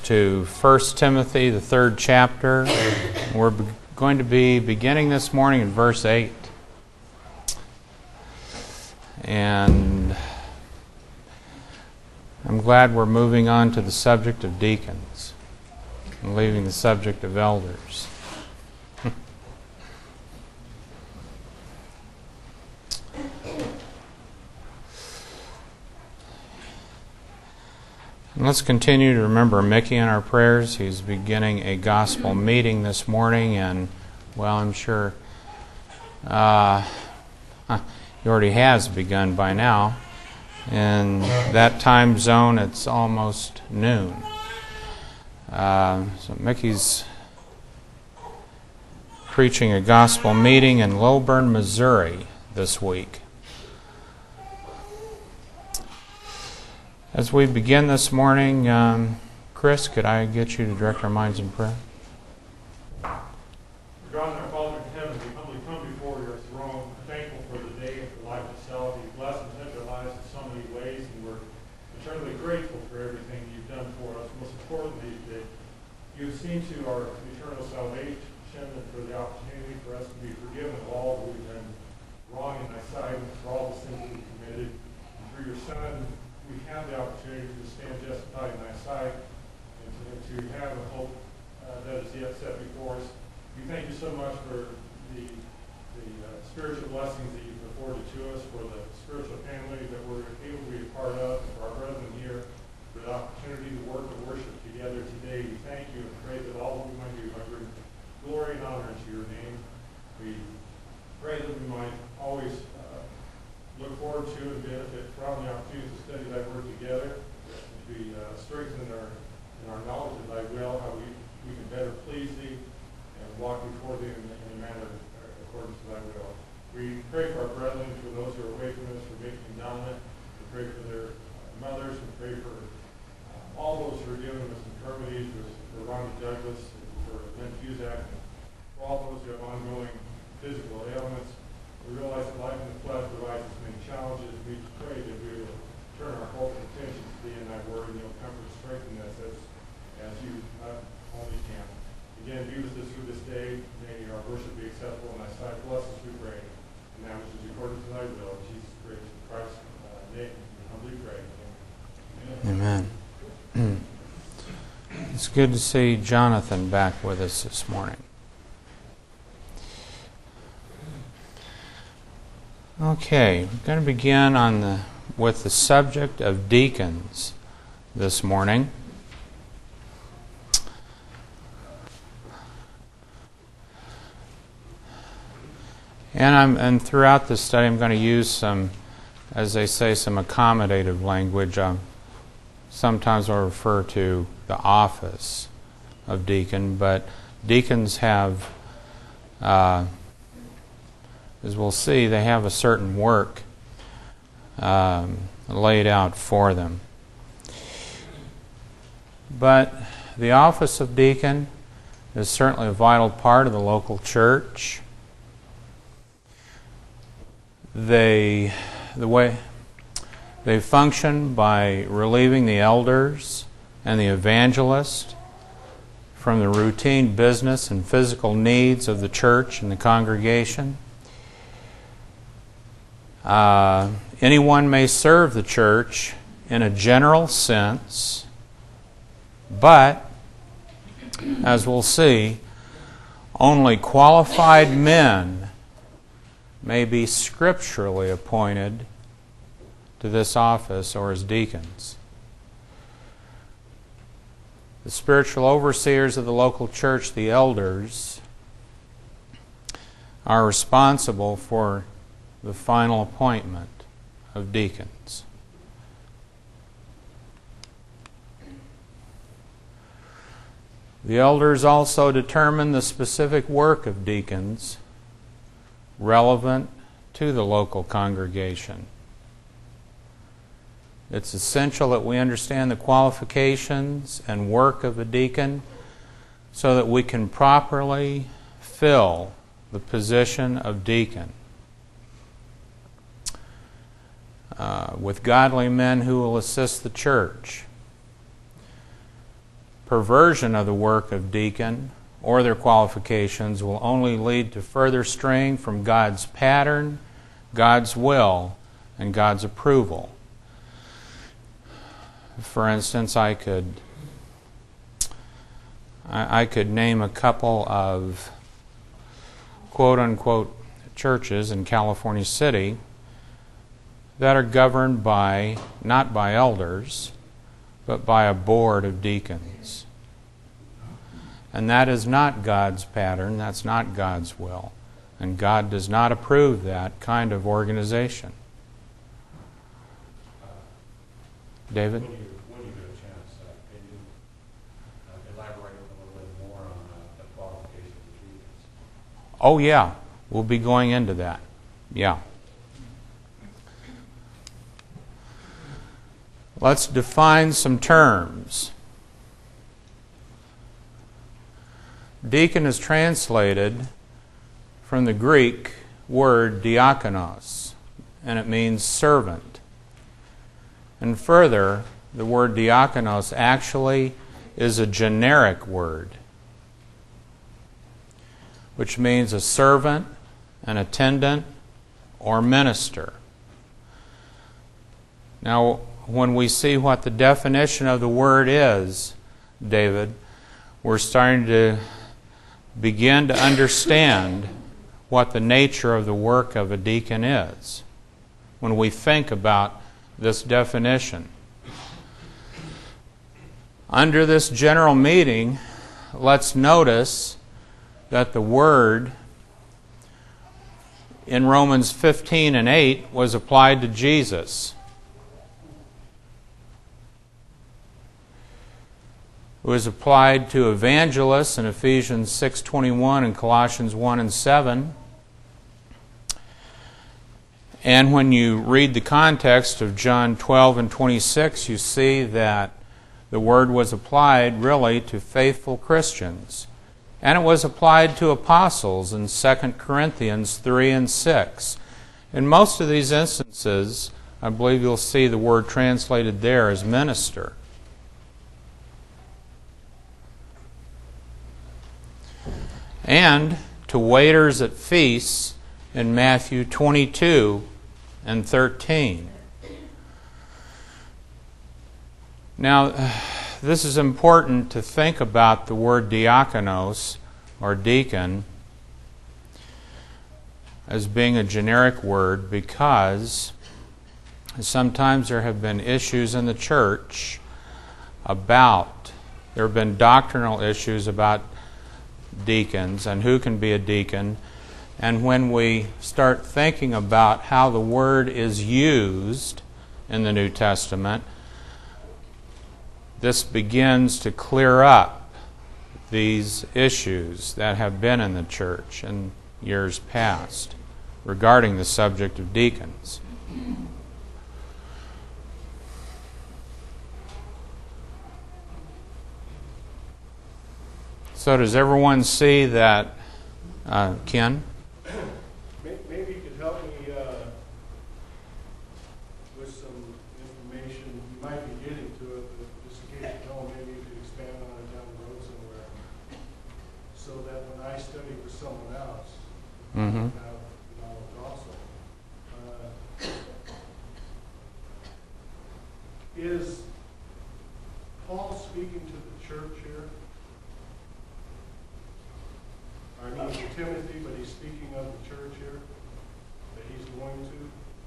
to 1 Timothy, the 3rd chapter. We're going to be beginning this morning in verse 8. And I'm glad we're moving on to the subject of deacons and leaving the subject of elders. And let's continue to remember Mickey in our prayers. He's beginning a gospel meeting this morning, and, well, I'm sure he already has begun by now. In that time zone, it's almost noon. So Mickey's preaching a gospel meeting in Lilburn, Missouri this week. As we begin this morning, Chris, could I get you to direct our minds in prayer? God and our Father in heaven, we humbly come before your throne, thankful for the day and for life itself. You bless and touch our lives in so many ways, and we're eternally grateful for everything you've done for us. Most importantly, that you've seen to our eternal salvation and for the opportunity for us to be forgiven of all that we've done wrong in thy sight and for all the sins we've committed. And through your Son, we have the opportunity to stand justified in thy sight and to have a hope that is yet set before us. We thank you so much for the spiritual blessings that you've afforded to us, for the spiritual family that we're able to be a part of, and for our brethren here, for the opportunity to work and worship together today. We thank you and pray that all that we might do might bring glory and honor to your name. We pray that we might always look forward to and benefit from the opportunity to study thy word together, to be strengthened in our knowledge of thy will, how we can better please thee and walk before thee in a manner according to thy will. We pray for our brethren, for those who are away from us, for Mickey and Donna. We pray for their mothers. We pray for all those who are dealing with infirmities, for Ronnie Douglas, for Lynn Cusack, and for all those who have ongoing physical ailments. We realize that life in the flesh provides us many challenges. We pray that we will turn our hope and attention to thee in thy word, and you'll comfort and strengthen us as you only can. Again, be with us through this day. May our worship be acceptable in thy sight. Bless us, we pray. And that which is according to thy will. In Jesus Christ's name, we humbly pray. Amen. Amen. It's good to see Jonathan back with us this morning. Okay, we're going to begin with the subject of deacons this morning. And throughout this study, I'm going to use some, as they say, some accommodative language. Sometimes I'll refer to the office of deacon, but deacons have, as we'll see, they have a certain work laid out for them. But the office of deacon is certainly a vital part of the local church. They function by relieving the elders and the evangelist from the routine business and physical needs of the church and the congregation. Anyone may serve the church in a general sense, but, as we'll see, only qualified men may be scripturally appointed to this office or as deacons. The spiritual overseers of the local church, the elders, are responsible for the final appointment of deacons. The elders also determine the specific work of deacons relevant to the local congregation. It's essential that we understand the qualifications and work of a deacon so that we can properly fill the position of deacon with godly men who will assist the church. perversion of the work of deacon or their qualifications will only lead to further straying from God's pattern, God's will, and God's approval. For instance, I could name a couple of quote-unquote churches in California City that are governed by, not by elders, but by a board of deacons. And that is not God's pattern, that's not God's will. And God does not approve that kind of organization. David? When you get a chance, can you elaborate a little bit more on the qualifications of deacons? Oh yeah, we'll be going into that. Yeah. Let's define some terms. Deacon is translated from the Greek word diakonos, and it means servant. And further, the word diakonos actually is a generic word, which means a servant, an attendant, or minister. Now, when we see what the definition of the word is, David, we're starting to begin to understand what the nature of the work of a deacon is when we think about this definition. Under this general meaning, let's notice that the word in Romans 15 and 8 was applied to Jesus. It was applied to evangelists in Ephesians 6:21 and Colossians 1 and 7. And when you read the context of John 12 and 26, you see that the word was applied really to faithful Christians. And it was applied to apostles in 2 Corinthians 3 and 6. In most of these instances, I believe you'll see the word translated there as minister. And to waiters at feasts in Matthew 22 and 13. Now, this is important to think about the word diakonos, or deacon, as being a generic word, because sometimes there have been issues in the church there have been doctrinal issues about deacons and who can be a deacon. And when we start thinking about how the word is used in the New Testament, this begins to clear up these issues that have been in the church in years past regarding the subject of deacons. So does everyone see that, Ken? Maybe you could help me with some information. You might be getting to it, but just in case you don't, maybe you could expand on it down the road somewhere, so that when I study for someone else, I have knowledge also. Is Paul speaking to the church here? I mean to Timothy, but he's speaking of the church here that he's going to.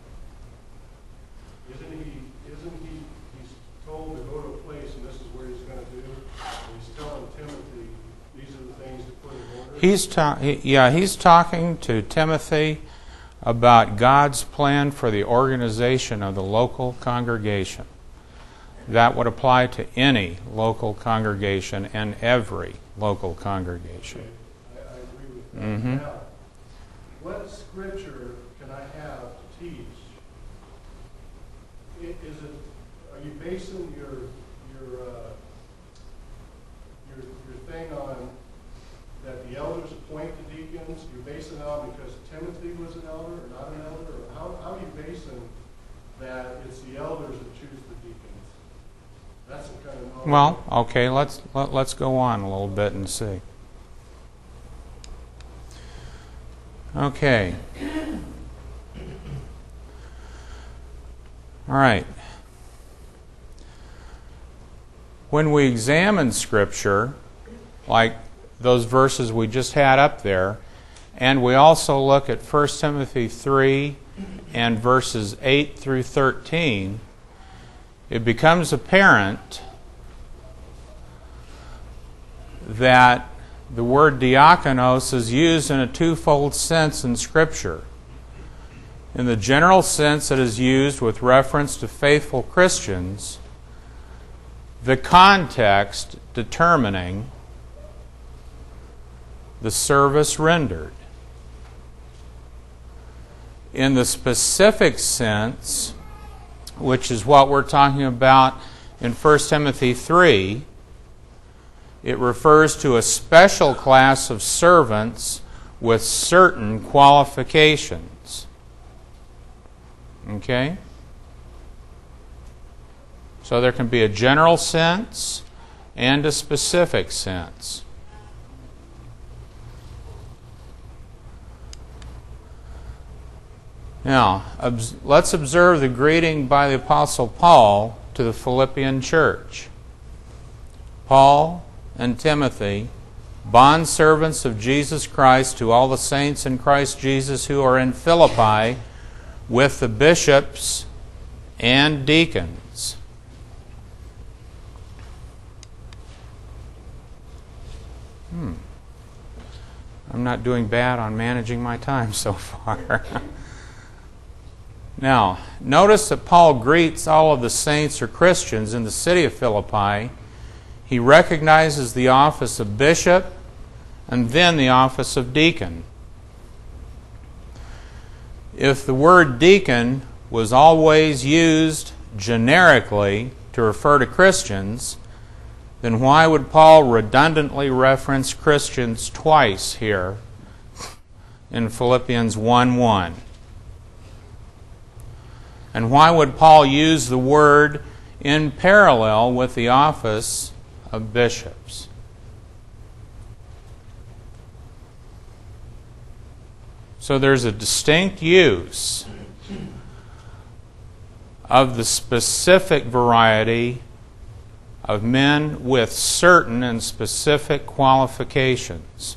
He's told to go to a place and this is where he's going to do. And he's telling Timothy these are the things to put in order. He's talking to Timothy about God's plan for the organization of the local congregation. That would apply to any local congregation and every local congregation. Now, what scripture can I have to teach? Are you basing your thing on that the elders appoint the deacons? You're basing it on because Timothy was an elder or not an elder? Or how are you basing that it's the elders that choose the deacons? That's the kind of Well, okay, let's go on a little bit and see. Okay. All right. When we examine Scripture, like those verses we just had up there, and we also look at 1 Timothy 3 and verses 8 through 13, it becomes apparent that the word diakonos is used in a twofold sense in Scripture. In the general sense, it is used with reference to faithful Christians, the context determining the service rendered. In the specific sense, which is what we're talking about in 1 Timothy 3, it refers to a special class of servants with certain qualifications. Okay? So there can be a general sense and a specific sense. Now, let's observe the greeting by the Apostle Paul to the Philippian church. Paul and Timothy, bondservants of Jesus Christ, to all the saints in Christ Jesus who are in Philippi, with the bishops and deacons. I'm not doing bad on managing my time so far. Now, notice that Paul greets all of the saints or Christians in the city of Philippi. He recognizes the office of bishop and then the office of deacon. If the word deacon was always used generically to refer to Christians, then why would Paul redundantly reference Christians twice here in Philippians 1:1? And why would Paul use the word in parallel with the office of bishops? So there's a distinct use of the specific variety of men with certain and specific qualifications.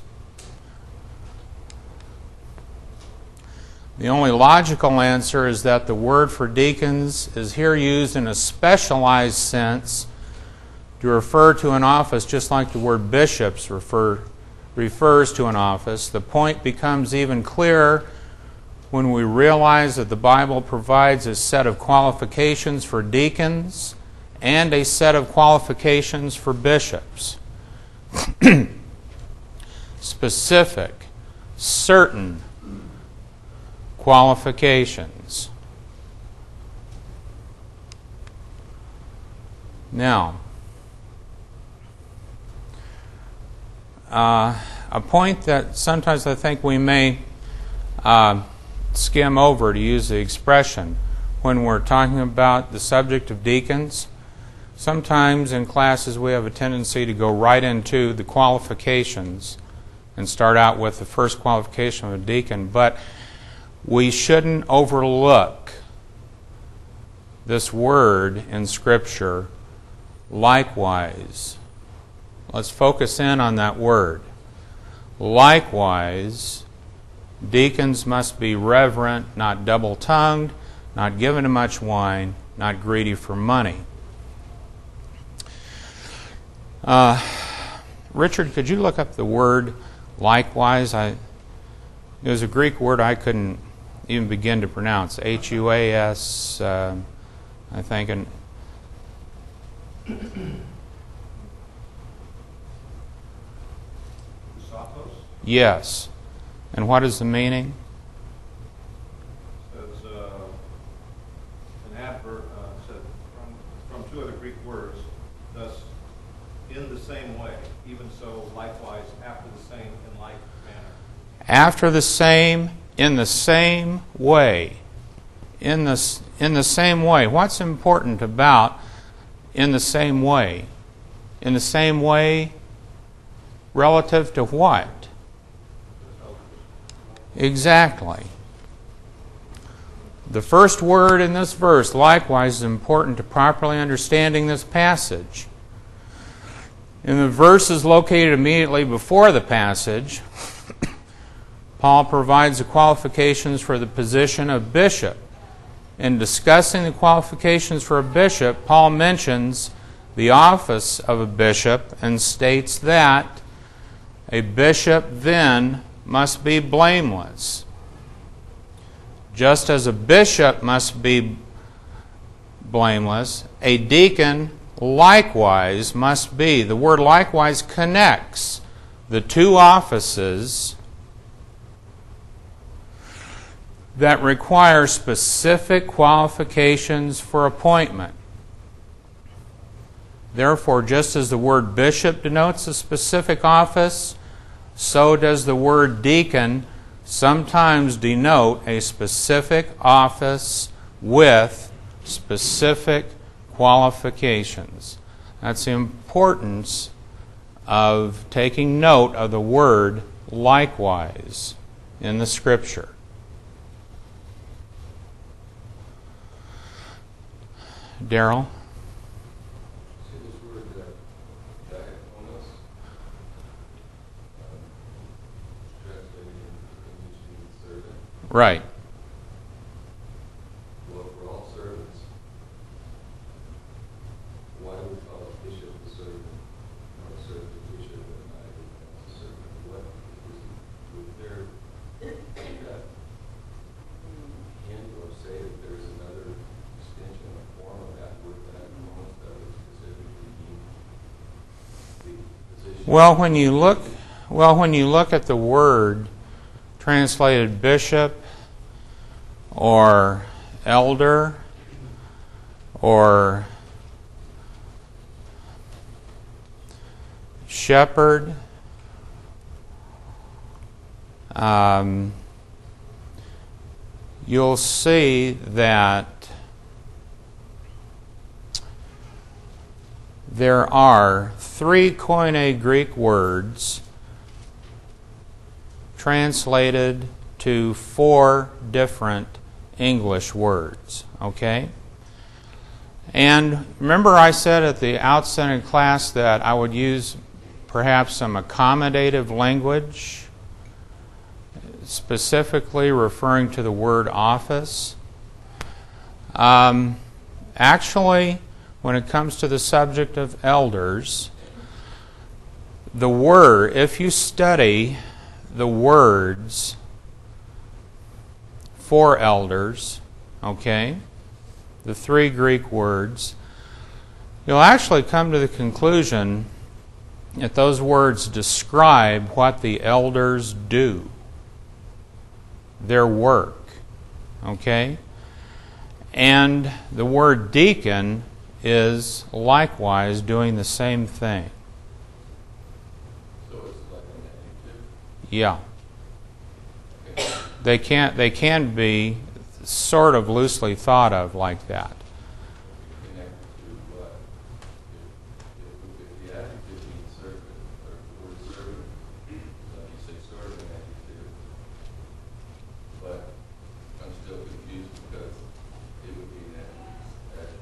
The only logical answer is that the word for deacons is here used in a specialized sense to refer to an office just like the word bishops refers to an office. The point becomes even clearer when we realize that the Bible provides a set of qualifications for deacons and a set of qualifications for bishops. Specific, certain qualifications. Now, a point that sometimes I think we may skim over, to use the expression, when we're talking about the subject of deacons. Sometimes in classes we have a tendency to go right into the qualifications and start out with the first qualification of a deacon, but we shouldn't overlook this word in Scripture, likewise. Let's focus in on that word. Likewise, deacons must be reverent, not double-tongued, not given to much wine, not greedy for money. Richard, could you look up the word likewise? It was a Greek word I couldn't even begin to pronounce. H-U-A-S, I think. And Usatos? yes. And what is the meaning? Says an adverb said from two other Greek words, thus in the same way, even so likewise after the same in like manner. After the same, in the same way. In the same way. What's important about in the same way? in the same way relative to what? Exactly. The first word in this verse, likewise, is important to properly understanding this passage. In the verses located immediately before the passage, Paul provides the qualifications for the position of bishop. In discussing the qualifications for a bishop, Paul mentions the office of a bishop and states that a bishop then must be blameless. Just as a bishop must be blameless, a deacon likewise must be. The word likewise connects the two offices that require specific qualifications for appointment. Therefore, just as the word bishop denotes a specific office, so does the word deacon sometimes denote a specific office with specific qualifications. That's the importance of taking note of the word likewise in the Scripture. Daryl? See this word diakonos, translated into English means servant. Right. Well, we're all servants. Why do we call a bishop a servant? Or a servant a bishop and I a servant? What is there that hint or say that there's another extension or form of that word diakonos that would specifically mean the position? Well, when you look at the word translated bishop or elder or shepherd, you'll see that there are 3 Koine Greek words translated to 4 different English words. Okay? And remember I said at the outset in class that I would use perhaps some accommodative language, specifically referring to the word office. Actually, when it comes to the subject of elders, the word, if you study the words for elders, okay, the 3 Greek words, you'll actually come to the conclusion that those words describe what the elders do, their work, okay? And the word deacon is likewise doing the same thing. So it's like an adjective? Yeah. Okay. They can be sort of loosely thought of like that. Connected to what? If the adjective means servant, or the word servant, like you say, sort of an adjective, but I'm still confused because it would be an adjective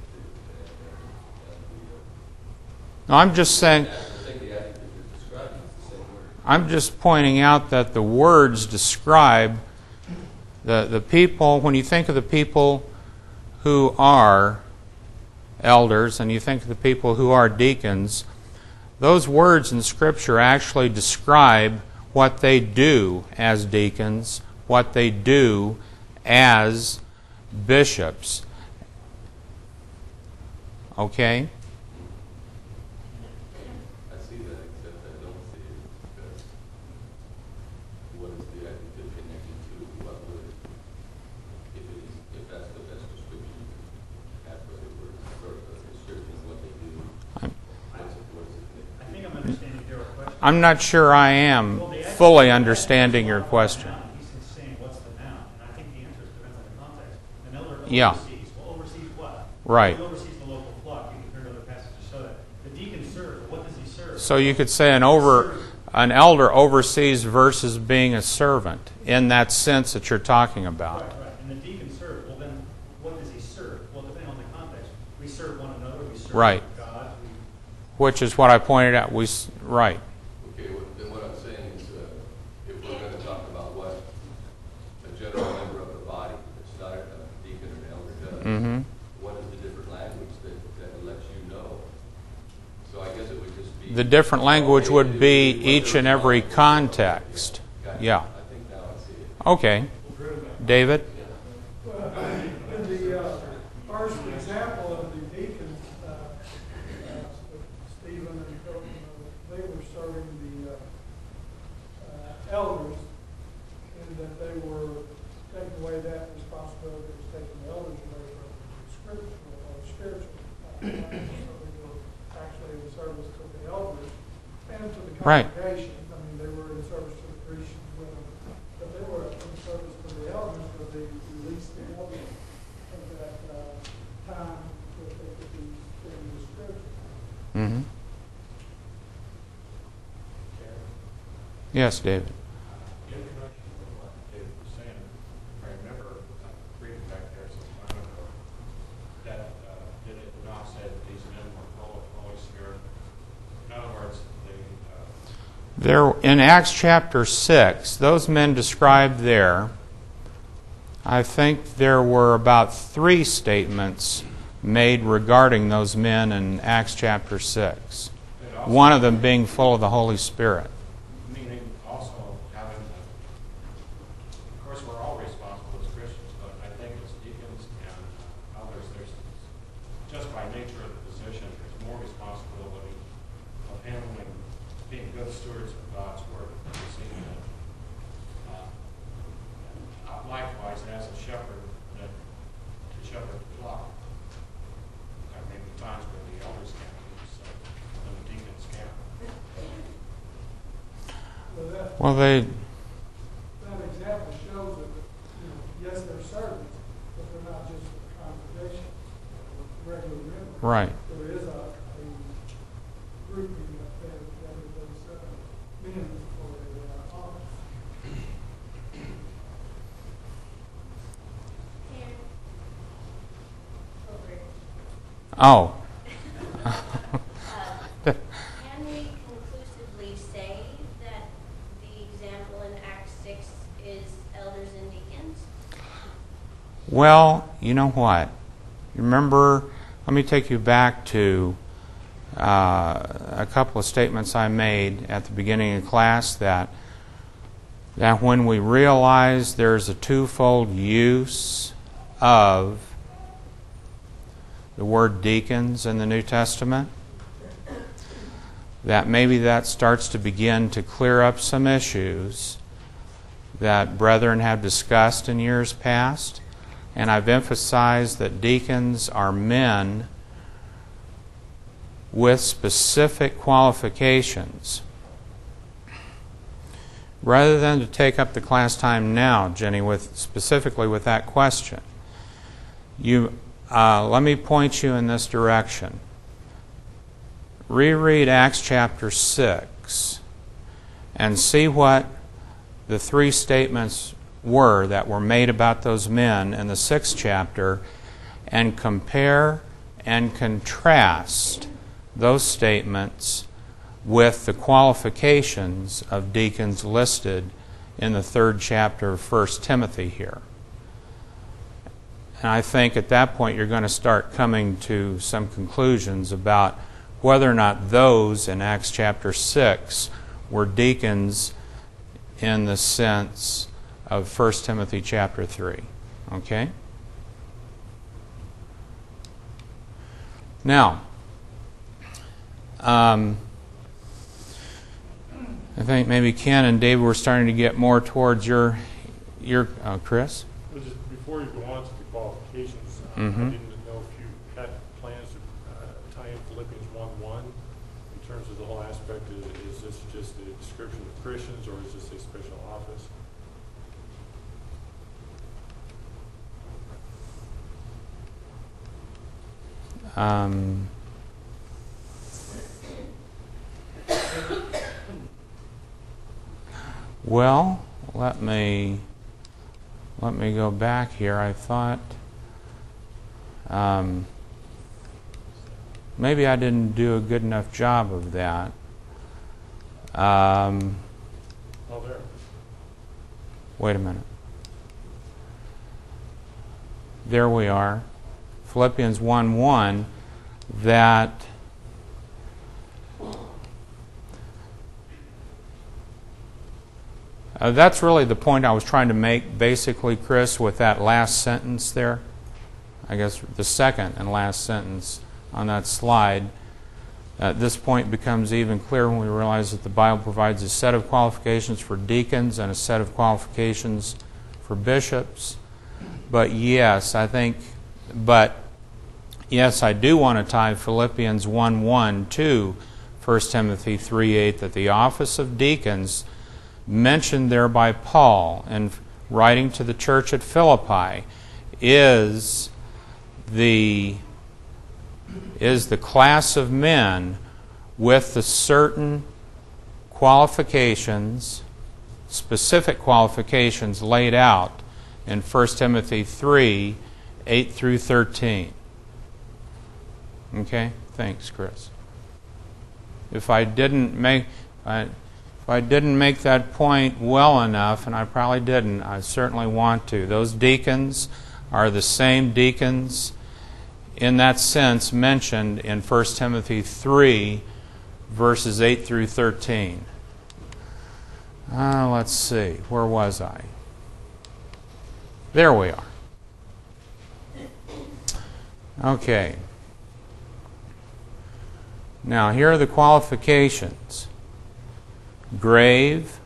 No, I'm just saying, I think the adjective is describing the same word. I'm just pointing out that the words describe the people. When you think of the people who are elders and you think of the people who are deacons, those words in Scripture actually describe what they do as deacons, what they do as bishops. Okay? I see that, except I don't see it because what is the adjective connected to what word? If that's the best description you can have for the word, or a description of what they do, what's it connected? I think I'm understanding Daryl's question. I'm not sure I am fully understanding your question. He's saying, what's the noun? And I think the answer depends on the context. An elder Yeah. oversees. Well, oversees what? Right. He oversees the local flock. You can compare to other passages to show that. The deacon serves. What does he So you could say an elder oversees versus being a servant in that sense that you're talking about. Right. And the deacon serves. Well, then, what does he serve? Well, depending on the context, we serve one another. We serve Right. God. Which is what I pointed out. Right. Okay, then what I'm saying is, if we're going to talk about what a general member of the body, it's not a deacon or an elder does, Mm-hmm. what is the different language that lets you know? So I guess it would just be... The different language would be each and every context. Gotcha. Yeah. I think now I see it. Okay. David? In the first example of the deacons, Stephen and Hilton, they were serving the elders, and that they were taking away that responsibility, was taking the elders away from the scriptural or spiritual. So they were actually in service to the elders and to the Right. congregation. I mean, they were in service to the priests and women, but they were in service to the elders, but they released the elders of that time that they could be in the scripture. Mm-hmm. Yes, David. In connection with what David was saying, I remember reading back there some time ago that did it not say that these men were full of the Holy Spirit. In other words, There, in Acts chapter 6, those men described there, I think there were about 3 statements made regarding those men in Acts chapter 6. One of them being full of the Holy Spirit. meaning also having, of course, we're all responsible as Christians, but I think as deacons and others, there's just by nature of the position, there's more responsibility of handling, being good stewards of God's word. We've seen that. Likewise, as a shepherd, to shepherd the flock, there may be times where the elders can't be so, and the deacons can. Well, they, That example shows that, yes, they're servants, but they're not just the congregation, regular members. right. There is a grouping that everybody's men for the office. Oh. Can we conclusively say that the example in Acts 6 is elders and deacons? Well, you know what? You remember, let me take you back to a couple of statements I made at the beginning of class that when we realize there's a twofold use of the word deacons in the New Testament, that maybe that starts to begin to clear up some issues that brethren have discussed in years past. And I've emphasized that deacons are men with specific qualifications. Rather than to take up the class time now, Jenny, specifically with that question, let me point you in this direction. Reread Acts chapter 6 and see what the 3 statements were that were made about those men in the 6th chapter, and compare and contrast those statements with the qualifications of deacons listed in the 3rd chapter of 1 Timothy here. And I think at that point you're going to start coming to some conclusions about whether or not those in Acts chapter 6 were deacons in the sense of 1 Timothy chapter 3. Okay? Now, I think maybe Ken and David were starting to get more towards your Chris? Well, just before you go on to the qualifications, Mhm. I didn't know if you had plans to tie in Philippians 1:1 in terms of the whole aspect. Is this just a description of Christians, or is this a special office? Well, let me go back here. I thought maybe I didn't do a good enough job of that. Oh, there. Wait a minute. There we are. Philippians 1:1, that that's really the point I was trying to make, basically, Chris, with that last sentence there. I guess the second and last sentence on that slide. This point becomes even clearer when we realize that the Bible provides a set of qualifications for deacons and a set of qualifications for bishops. But yes, I do want to tie Philippians 1:1 to 1 Timothy 3:8, that the office of deacons mentioned there by Paul in writing to the church at Philippi is the class of men with the certain qualifications, specific qualifications laid out in 1 Timothy 3:8 through 13. Okay? Thanks, Chris. If I didn't make that point well enough, and I probably didn't, I certainly want to. Those deacons are the same deacons in that sense mentioned in 1 Timothy 3, verses 8 through 13. Let's see. Where was I? There we are. Okay. Now, here are the qualifications. Grave,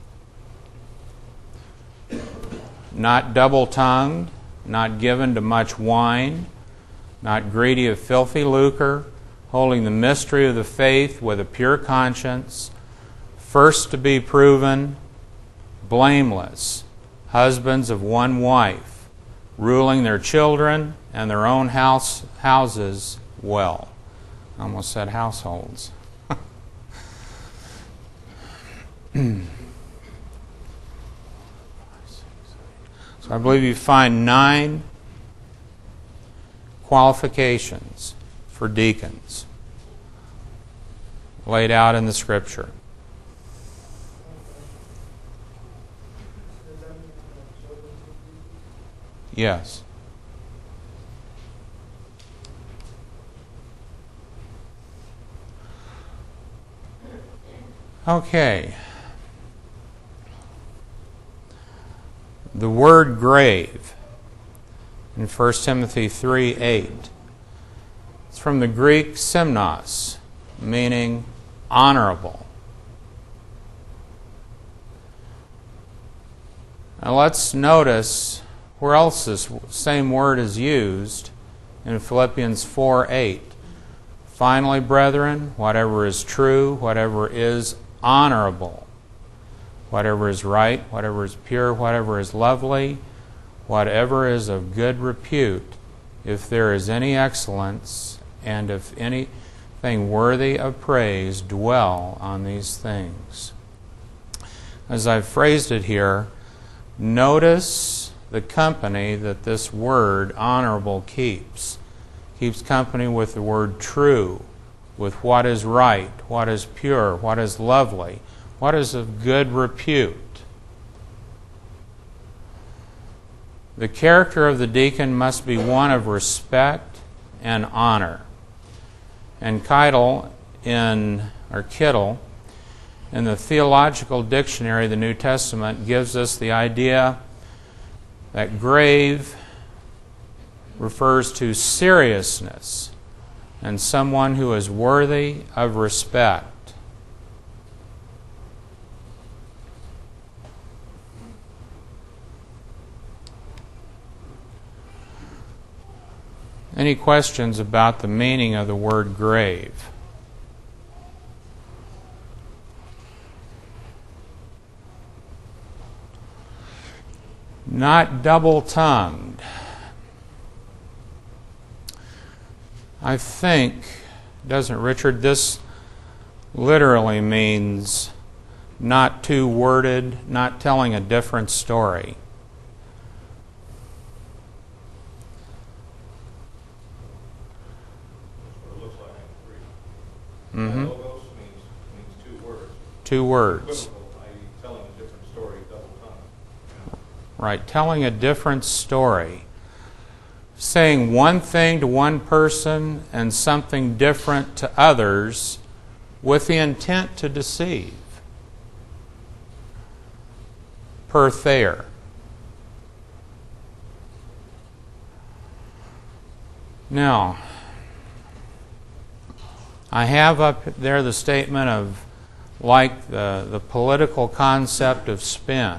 not double-tongued, not given to much wine, not greedy of filthy lucre, holding the mystery of the faith with a pure conscience, first to be proven, blameless, husbands of one wife, ruling their children and their own houses well. I almost said households. So I believe you find 9 qualifications for deacons laid out in the Scripture. Yes. Okay. The word grave in 1 Timothy 3:8. It's from the Greek simnos, meaning honorable. Now let's notice where else this same word is used in Philippians 4:8. Finally, brethren, whatever is true, whatever is honorable, whatever is right, whatever is pure, whatever is lovely, whatever is of good repute, if there is any excellence, and if anything worthy of praise, dwell on these things. As I've phrased it here, notice the company that this word honorable keeps. Keeps company with the word true, with what is right, what is pure, what is lovely, what is of good repute. The character of the deacon must be one of respect and honor. And Kittel in the Theological Dictionary of the New Testament gives us the idea that grave refers to seriousness and someone who is worthy of respect. Any questions about the meaning of the word grave? Not double-tongued. I think, doesn't Richard, this literally means not too worded, not telling a different story. That's what it looks like in 3. Mm-hmm. Logos means 2 words. 2 words. Equivocal, i.e. telling a different story, double tongue. Right, telling a different story. Saying one thing to one person and something different to others with the intent to deceive. Per Thayer. Now, I have up there the statement of, like the political concept of spin.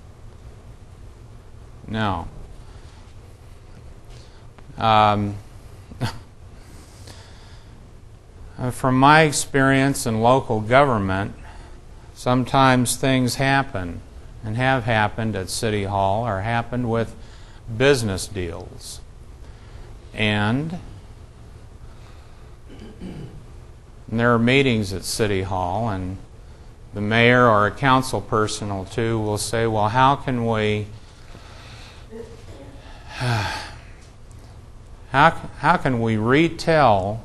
Now, from my experience in local government, sometimes things happen and have happened at City Hall or happened with business deals. And there are meetings at City Hall, and the mayor or a council person or two will say, well, how can we retell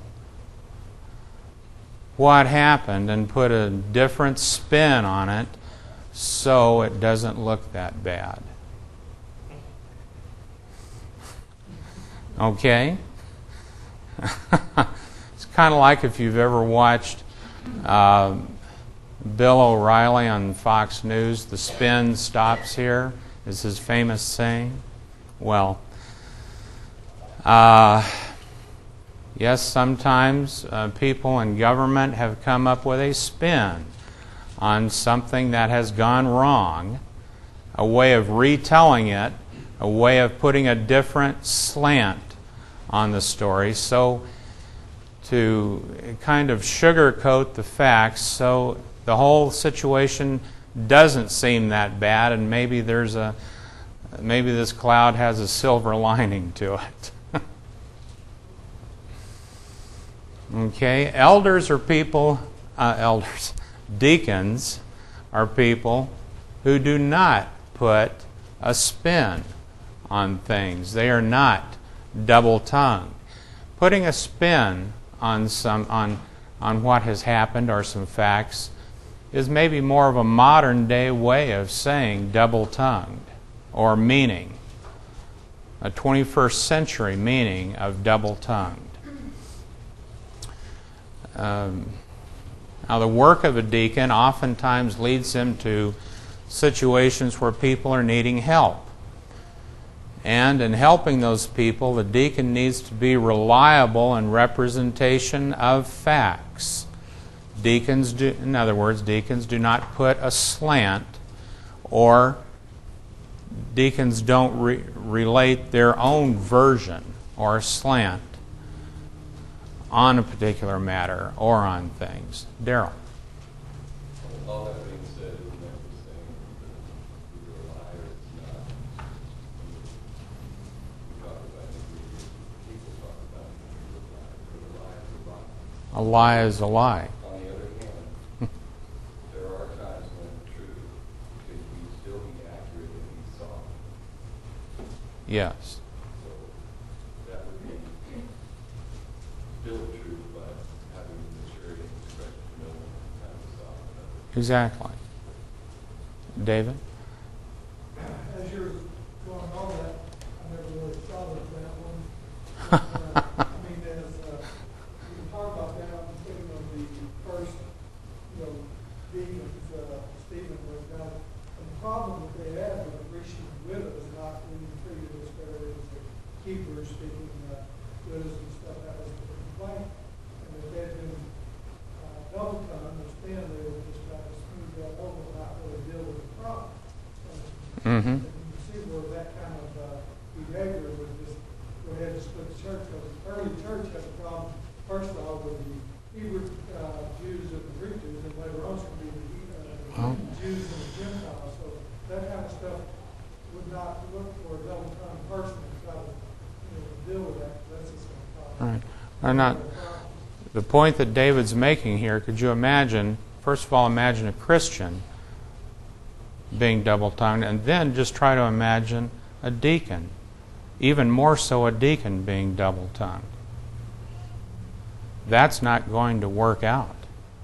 what happened and put a different spin on it so it doesn't look that bad? Okay? It's kind of like if you've ever watched Bill O'Reilly on Fox News, "The spin stops here," is his famous saying. Well, yes, sometimes people in government have come up with a spin on something that has gone wrong, a way of retelling it, a way of putting a different slant on the story, so to kind of sugarcoat the facts so the whole situation doesn't seem that bad, and maybe this cloud has a silver lining to it. Okay, deacons are people who do not put a spin on things. They are not double-tongued. Putting a spin on what has happened or some facts is maybe more of a modern-day way of saying double-tongued or meaning, a 21st century meaning of double-tongued. Now, the work of a deacon oftentimes leads him to situations where people are needing help. And in helping those people, the deacon needs to be reliable in representation of facts. In other words, deacons do not put a slant, or deacons don't relate their own version or slant on a particular matter or on things. Daryl. All that being said, isn't that the same that you're a liar? It's not. We talk about it, people talk about it, you're a liar, but a lie is a lie. A lie is a lie. On the other hand, there are times when the truth can still be accurate and be soft. Yes. So that would be still the truth, but having the maturity and discretion to know when it's time to stop. Exactly. David? As you're going on that, I never really thought of that one. I mean, as you talk about that, I'm thinking of the first, demons, Stephen was down. And the problem that they had with the Grecian widows, not being treated as fair as the Hebrews speaking widows and stuff, that was the complaint. And if they had been double tongued or spin, they would just try to smooth that over and not really deal with the problem. Mm-hmm. And you can see where that kind of behavior would just go ahead and split the church. Because the early church had a problem, first of all, with the Hebrew Jews and the Greek Jews, and later on it's going to be the Jews and the Gentiles. So that kind of stuff would not look for a double-tongued person to try to deal with that. That's just going to cause. All right. The point that David's making here, could you imagine, first of all, imagine a Christian being double-tongued, and then just try to imagine a deacon, even more so a deacon being double-tongued. That's not going to work out.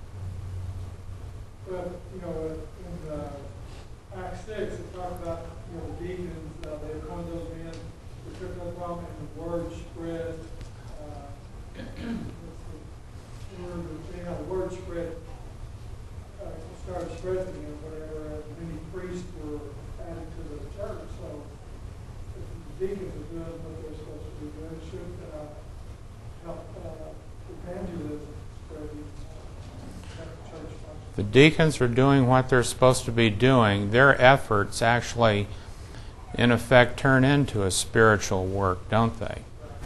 But, you know, in Acts 6, it talks about, you know, deacons, they appoint those men, the church of God, and the word spread. The word spread, started spreading, and whatever, many priests were added to the church. So, if the deacons are doing what they're supposed to be doing, it should help evangelism spreading church function. The deacons are doing what they're supposed to be doing. Their efforts actually, in effect, turn into a spiritual work, don't they?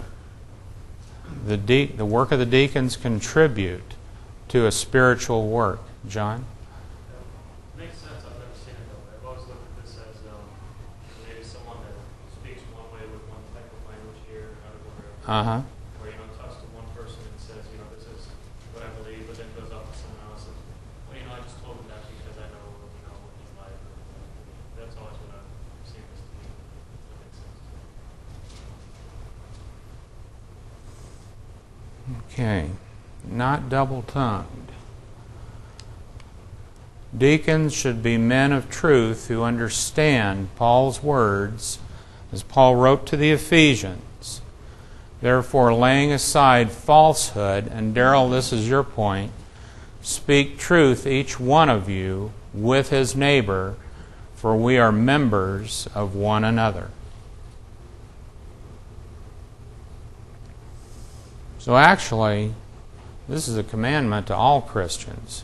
The work of the deacons contribute to a spiritual work. John? Makes sense. I've never seen it that way. I've always looked at this as maybe someone that speaks one way with one type of language here, another one, or talks to one person and says, this is what I believe, but then goes off to someone else and, I just told him that because I know, what he's like. That's always what I've seen this to be. That makes sense. Okay. Not double-tongued. Deacons should be men of truth who understand Paul's words, as Paul wrote to the Ephesians. Therefore, laying aside falsehood, and Darrell, this is your point, speak truth, each one of you, with his neighbor, for we are members of one another. So actually, this is a commandment to all Christians.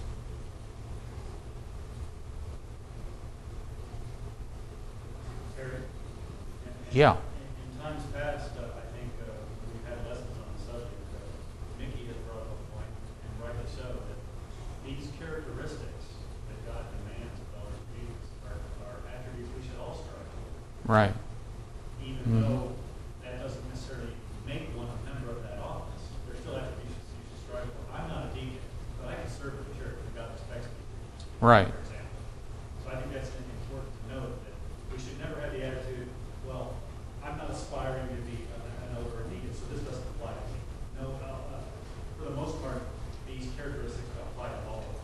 Yeah. In times past, I think we've had lessons on the subject. Mickey has brought up a point, and rightly so, that these characteristics that God demands of elders and deacons are attributes we should all strive for. Right. Even though that doesn't necessarily make one a member of that office, there's still attributes you should strive for. I'm not a deacon, but I can serve in the church if God expects me. Right. For example. So I think that's important to note that we should never have the attitude, well, I'm not aspiring to be an elder or deacon, so this doesn't apply to me. No, for the most part, these characteristics apply to all of us.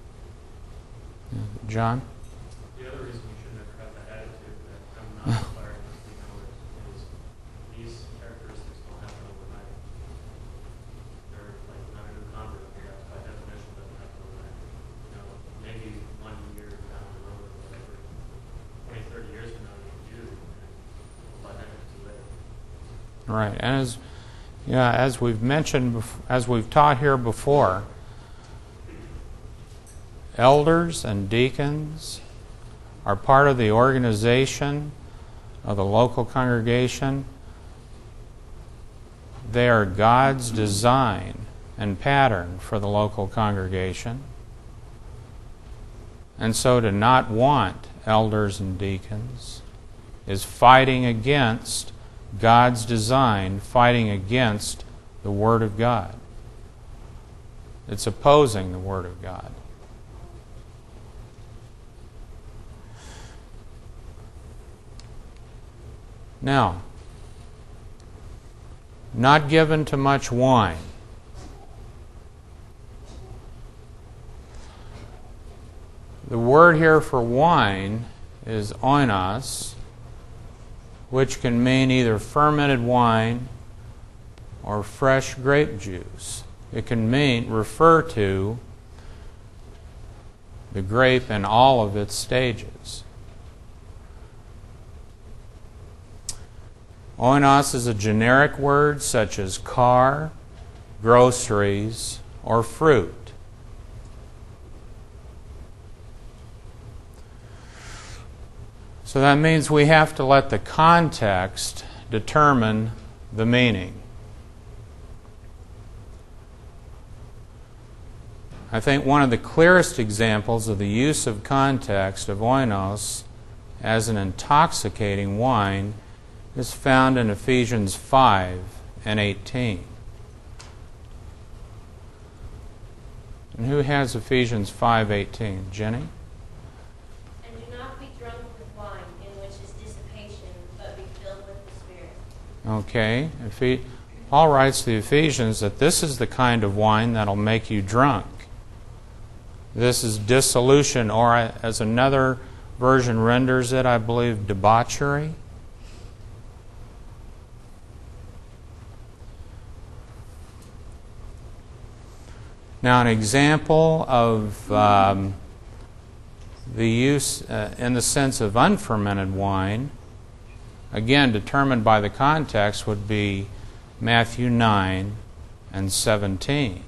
John? The other reason we should never have that attitude that I'm not aspiring to be an elder is these characteristics don't happen overnight. They're like not a new convert. By definition, doesn't happen overnight. Maybe 1 year down the road or whatever, 20, 30 years from now you do, and by then it's too late. Right. And as we've mentioned, as we've taught here before, elders and deacons are part of the organization of the local congregation. They are God's design and pattern for the local congregation. And so to not want elders and deacons is fighting against God's design, fighting against the Word of God. It's opposing the Word of God. Now, not given to much wine. The word here for wine is oinos, which can mean either fermented wine or fresh grape juice. It can refer to the grape in all of its stages. Oinos is a generic word such as car, groceries, or fruit. So that means we have to let the context determine the meaning. I think one of the clearest examples of the use of context of oinos as an intoxicating wine is found in Ephesians 5 and 18. And who has Ephesians 5:18? Jenny? And do not be Okay? Paul writes to the Ephesians that this is the kind of wine that'll make you drunk. This is dissolution, or as another version renders it, I believe, debauchery. Now, an example of the use in the sense of unfermented wine, again determined by the context, would be Matthew 9 and 17.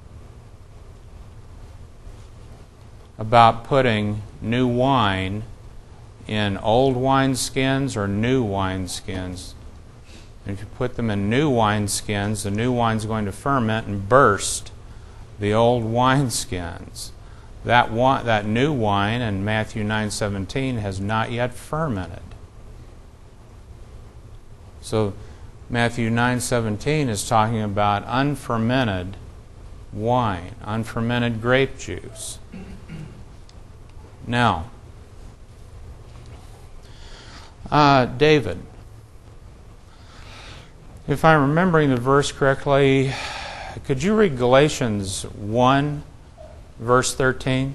About putting new wine in old wineskins or new wineskins. If you put them in new wineskins, the new wine's going to ferment and burst the old wineskins. That new wine in Matthew 9:17 has not yet fermented. So Matthew 9:17 is talking about unfermented wine, unfermented grape juice. Now, David, if I'm remembering the verse correctly, could you read Galatians 1, verse 13?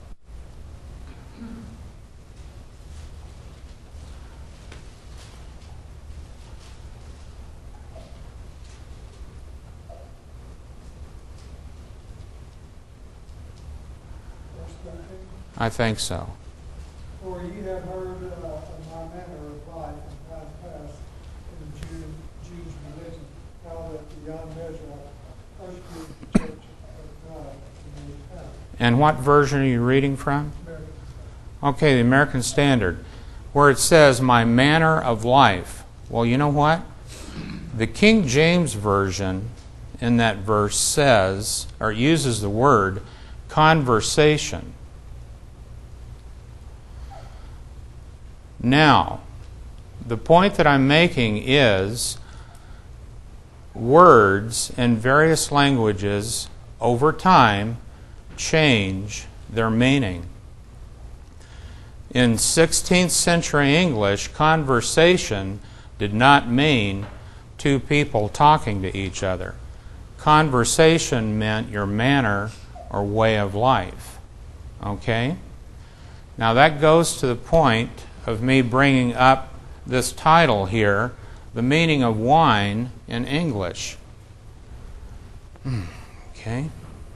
I think so. For ye have heard of my manner of life in time past in the Jews' religion, how that beyond measure I persecuted the church of God in the time. And what version are you reading from? American. Okay, the American Standard, where it says, my manner of life. Well, you know what? The King James Version in that verse says, or uses the word, conversation. Now, the point that I'm making is words in various languages over time change their meaning. In 16th century English, conversation did not mean two people talking to each other. Conversation meant your manner or way of life. Okay? Now that goes to the point of me bringing up this title here, the meaning of wine in English. Okay.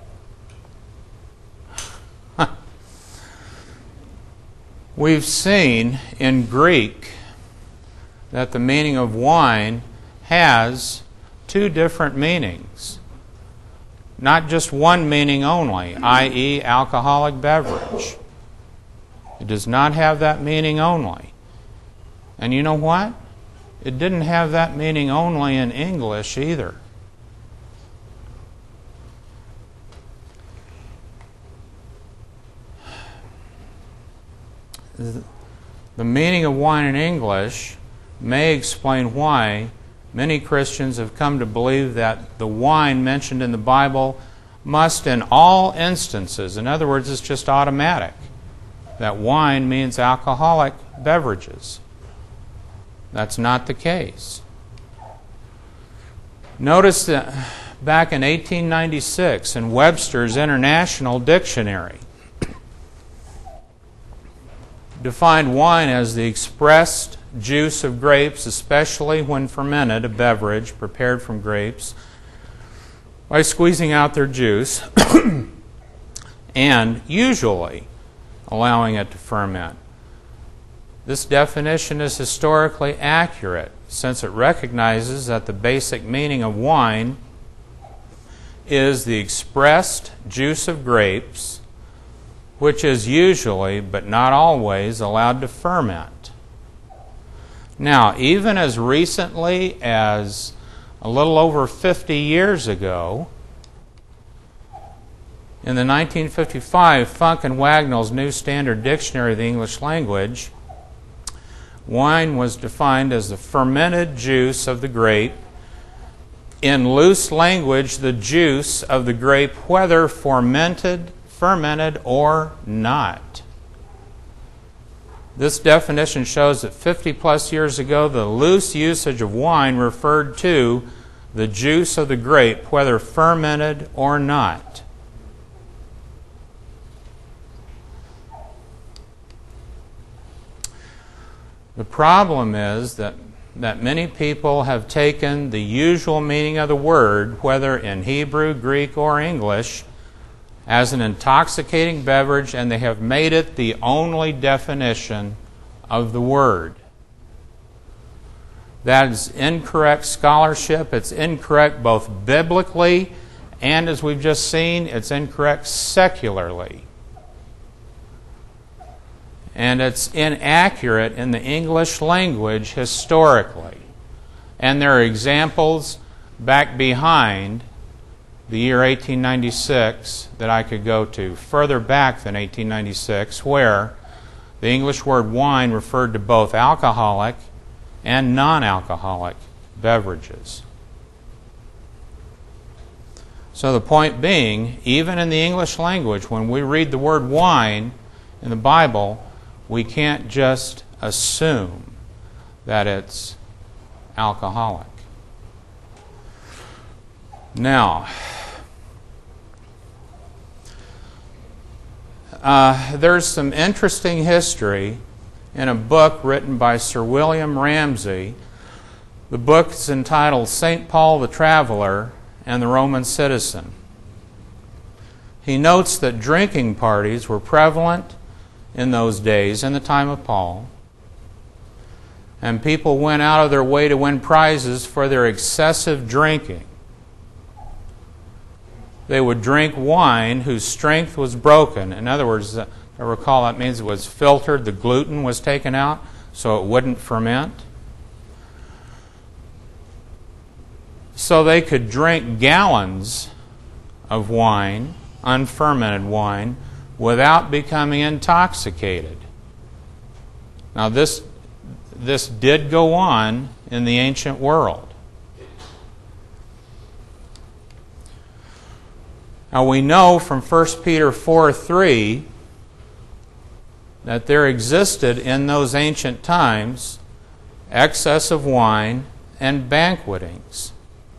We've seen in Greek that the meaning of wine has two different meanings. Not just one meaning only, i.e., alcoholic beverage. It does not have that meaning only. And you know what? It didn't have that meaning only in English either. The meaning of wine in English may explain why many Christians have come to believe that the wine mentioned in the Bible must in all instances, in other words, it's just automatic, that wine means alcoholic beverages. That's not the case. Notice that back in 1896 in Webster's International Dictionary defined wine as the expressed juice of grapes, especially when fermented, a beverage prepared from grapes, by squeezing out their juice and usually allowing it to ferment. This definition is historically accurate since it recognizes that the basic meaning of wine is the expressed juice of grapes, which is usually, but not always, allowed to ferment. Now, even as recently as a little over 50 years ago, in the 1955 Funk and Wagnall's New Standard Dictionary of the English Language, wine was defined as the fermented juice of the grape. In loose language, the juice of the grape, whether fermented or not. This definition shows that 50 plus years ago, the loose usage of wine referred to the juice of the grape, whether fermented or not. The problem is that many people have taken the usual meaning of the word, whether in Hebrew, Greek, or English, as an intoxicating beverage, and they have made it the only definition of the word. That is incorrect scholarship. It's incorrect both biblically and, as we've just seen, it's incorrect secularly. And it's inaccurate in the English language historically. And there are examples back behind the year 1896 that I could go to, further back than 1896, where the English word wine referred to both alcoholic and non-alcoholic beverages. So the point being, even in the English language, when we read the word wine in the Bible, we can't just assume that it's alcoholic. Now, there's some interesting history in a book written by Sir William Ramsay. The book is entitled St. Paul the Traveler and the Roman Citizen. He notes that drinking parties were prevalent in those days, in the time of Paul, and people went out of their way to win prizes for their excessive drinking. They would drink wine whose strength was broken. In other words, I recall that means it was filtered, the gluten was taken out so it wouldn't ferment. So they could drink gallons of wine, unfermented wine, without becoming intoxicated. Now this did go on in the ancient world. Now we know from 1 Peter 4:3 that there existed in those ancient times excess of wine and banquetings.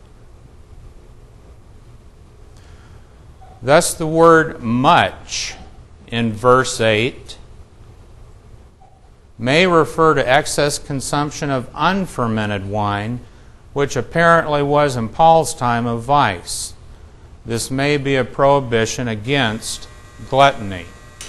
Thus the word much in verse 8 may refer to excess consumption of unfermented wine, which apparently was in Paul's time a vice. This may be a prohibition against gluttony.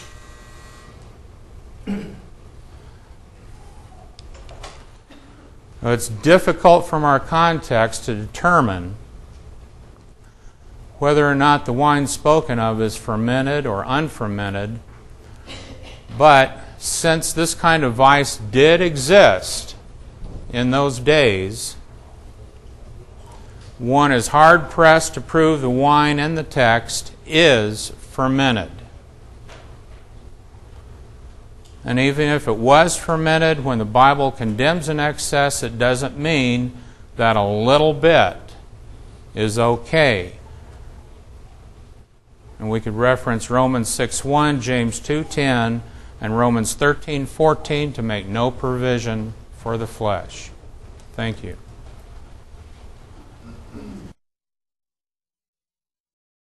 It's difficult from our context to determine whether or not the wine spoken of is fermented or unfermented, but since this kind of vice did exist in those days, one is hard-pressed to prove the wine in the text is fermented. And even if it was fermented, when the Bible condemns an excess, it doesn't mean that a little bit is okay. And we could reference Romans 6:1, James 2:10, and Romans 13:14 to make no provision for the flesh. Thank you.